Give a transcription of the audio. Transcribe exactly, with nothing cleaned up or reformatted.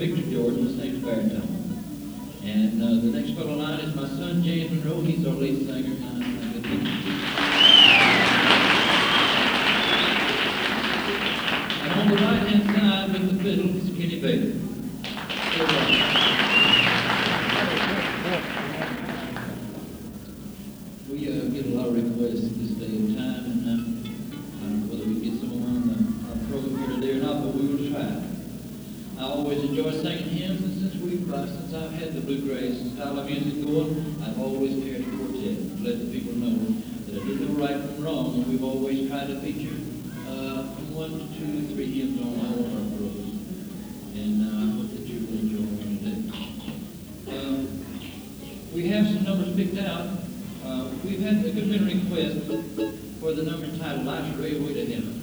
Victor Jordan, the next baritone. And uh, the next fellow line is my son, James Monroe. He's our lead singer. And I'm good to And on the right-hand side with the fiddle is Kenny Baker. We uh, get a lot of requests this day and time, and uh, I don't know whether we get some more on the, our program here today or not, but we will try. I always enjoy singing hymns, and since we've uh, since I've had the bluegrass style of music going, I've always carried a quartet to let the people know that I did know right from wrong, and we've always tried to feature uh, from one to two, three hymns on all of our programs. And uh, I hope that you will enjoy them today. Uh, we have some numbers picked out. Uh, we've had a good many requests for the number entitled Life's Railway to Heaven.